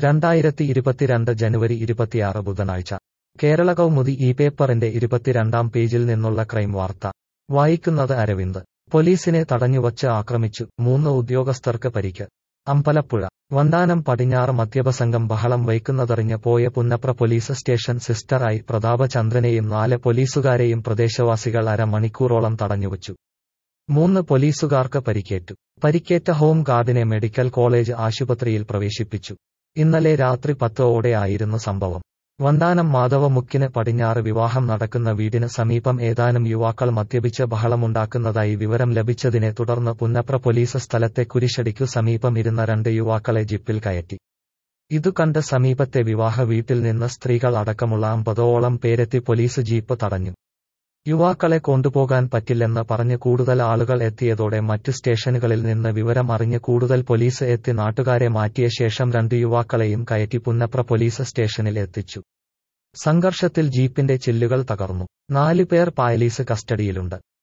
2022 ജനുവരി 26 ബുധനാഴ്ച കേരള കൗമുദി ഈ പേപ്പറിന്റെ 22-ാം പേജിൽ നിന്നുള്ള ക്രൈം വാർത്ത. വായിക്കുന്നത് അരവിന്ദ്. പോലീസിനെ തടഞ്ഞുവച്ച് ആക്രമിച്ചു, 3 ഉദ്യോഗസ്ഥർക്ക് പരിക്ക്. അമ്പലപ്പുഴ. വണ്ടാനം പടിഞ്ഞാറ് മദ്യപസംഘം ബഹളം വയ്ക്കുന്നതറിഞ്ഞ് പോയ പുന്നപ്ര പോലീസ് സ്റ്റേഷൻ സിസ്റ്ററായി പ്രതാപചന്ദ്രനെയും 4 പോലീസുകാരെയും പ്രദേശവാസികൾ അരമണിക്കൂറോളം തടഞ്ഞുവച്ചു. 3 പോലീസുകാർക്ക് പരിക്കേറ്റു. പരിക്കേറ്റ ഹോം ഗാർഡിനെ മെഡിക്കൽ കോളേജ് ആശുപത്രിയിൽ പ്രവേശിപ്പിച്ചു. ഇന്നലെ രാത്രി 10 ആയിരുന്നു സംഭവം. വണ്ടാനം മാധവമുക്കിന് പടിഞ്ഞാറ് വിവാഹം നടക്കുന്ന വീടിന് സമീപം ഏതാനും യുവാക്കൾ മദ്യപിച്ച് ബഹളമുണ്ടാക്കുന്നതായി വിവരം ലഭിച്ചതിനെ തുടർന്ന് പുന്നപ്ര പോലീസ് സ്ഥലത്തെ കുരിശടിക്കു സമീപം ഇരുന്ന 2 യുവാക്കളെ ജീപ്പിൽ കയറ്റി. ഇതു കണ്ട് സമീപത്തെ വിവാഹ വീട്ടിൽ നിന്ന് സ്ത്രീകൾ അടക്കമുള്ള 50ഓളം പേരെത്തി പോലീസ് ജീപ്പ് തടഞ്ഞു. യുവാക്കളെ കൊണ്ടുപോകാൻ പറ്റില്ലെന്ന് പറഞ്ഞ് കൂടുതൽ ആളുകൾ എത്തിയതോടെ മറ്റു സ്റ്റേഷനുകളിൽ നിന്ന് വിവരം അറിഞ്ഞ് കൂടുതൽ പോലീസ് എത്തി നാട്ടുകാരെ മാറ്റിയ ശേഷം 2 യുവാക്കളെയും കയറ്റി പുന്നപ്ര പോലീസ് സ്റ്റേഷനിൽ എത്തിച്ചു. സംഘർഷത്തിൽ ജീപ്പിന്റെ ചില്ലുകൾ തകർന്നു. 4 പേർ പോലീസ് കസ്റ്റഡിയിലുണ്ട്.